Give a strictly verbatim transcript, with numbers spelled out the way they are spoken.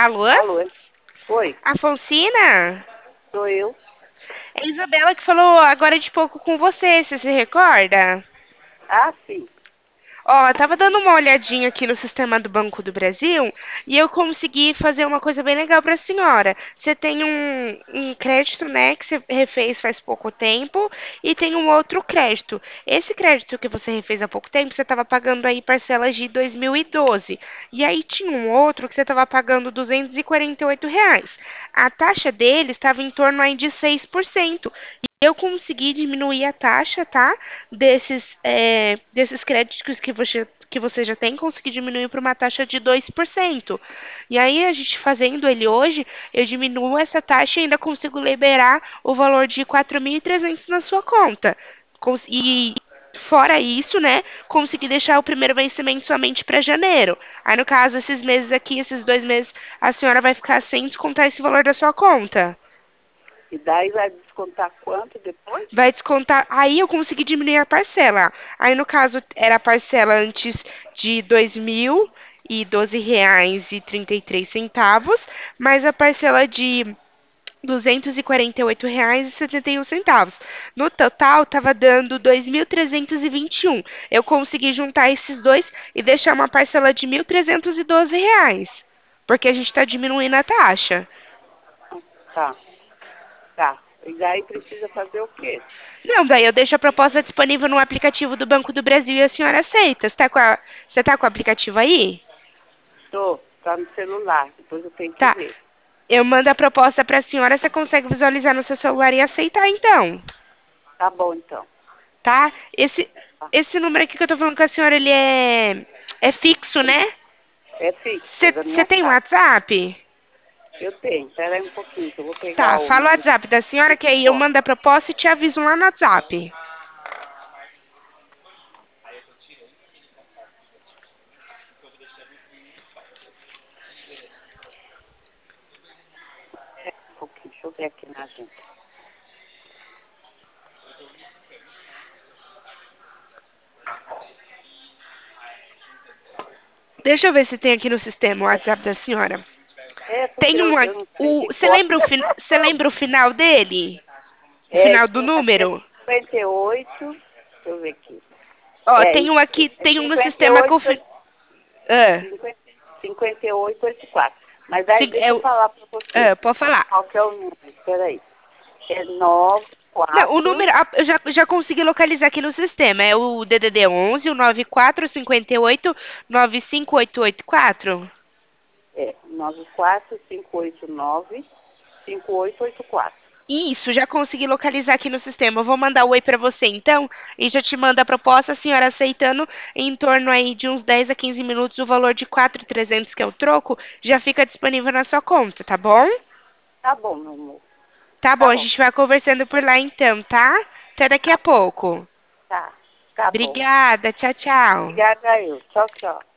Alô? Alô? Oi, Afonsina? sou eu. É a Isabela que falou agora de pouco com você, você se recorda? Ah, sim. Ó, eu tava dando uma olhadinha aqui no sistema do Banco do Brasil e eu consegui fazer uma coisa bem legal para a senhora. Você tem um, um crédito, né, que você refez faz pouco tempo e tem um outro crédito. Esse crédito que você refez há pouco tempo, você estava pagando aí parcelas de dois mil e doze. E aí tinha um outro que você estava pagando duzentos e quarenta e oito reais. A taxa dele estava em torno aí de seis por cento. Eu consegui diminuir a taxa, tá? Desses, é, desses créditos que você, que você já tem, consegui diminuir para uma taxa de dois por cento. E aí, a gente fazendo ele hoje, eu diminuo essa taxa e ainda consigo liberar o valor de quatro mil e trezentos na sua conta. Cons- E fora isso, né, consegui deixar o primeiro vencimento somente para janeiro. Aí, no caso, esses meses aqui, esses dois meses, a senhora vai ficar sem descontar esse valor da sua conta. E daí vai descontar quanto depois? Vai descontar. Aí eu consegui diminuir a parcela. Aí no caso era a parcela antes de dois mil e doze reais e trinta e três centavos, mais a parcela de duzentos e quarenta e oito reais e setenta e um centavos. No total estava dando dois mil trezentos e vinte e um. Eu consegui juntar esses dois e deixar uma parcela de mil trezentos e doze reais, porque a gente está diminuindo a taxa. Tá, tá. E daí precisa fazer o quê? Não, daí eu deixo a proposta disponível no aplicativo do Banco do Brasil e a senhora aceita. Você tá com, a, você tá com o aplicativo aí? Tô, tá no celular. Depois eu tenho que Tá. ver. Eu mando a proposta para a senhora, você consegue visualizar no seu celular e aceitar então, Tá bom, então. tá? Esse, Tá. esse número aqui que eu tô falando com a senhora, ele é, é fixo, né? É fixo, é da Você minha tem casa. WhatsApp? Eu tenho. Espera aí um pouquinho, que eu vou pegar Tá, o fala o número WhatsApp da senhora do que aí eu telefone. mando a proposta e te aviso lá no WhatsApp. Um pouquinho, deixa eu ver aqui na agenda. Deixa eu ver se tem aqui no sistema o WhatsApp da senhora. É, porque Tem eu, um eu aqui. não sei O, de você cor. lembra o, fin- você lembra o final dele? O É, final do é número? cinquenta e oito. Deixa eu ver aqui. Ó, É tem um isso aqui, mesmo. É tem um no cinquenta e sistema com oito, fi... Ah, cinquenta, cinquenta e oito, oitenta e quatro. Mas aí cin- deixa é eu o- falar para você. ah, pode falar. Qual que é o número? Espera aí. É nove Não, o quatro. número, ah, eu já, já consegui localizar aqui no sistema. É o D D D onze, o nove quatro cinco oito nove cinco oito oito quatro. É, nove quatro cinco oito nove cinco oito oito quatro. Isso, já consegui localizar aqui no sistema. Eu vou mandar o oi pra você então e já te mando a proposta, a senhora aceitando em torno aí de uns dez a quinze minutos o valor de quatro mil e trezentos que é o troco, já fica disponível na sua conta, tá bom? Tá bom, meu amor. Tá bom, Tá a bom. gente vai conversando por lá então, tá? Até daqui a Tá bom. pouco. Tá. Tá bom. Obrigada, tchau, tchau. Obrigada a eu. Tchau, tchau.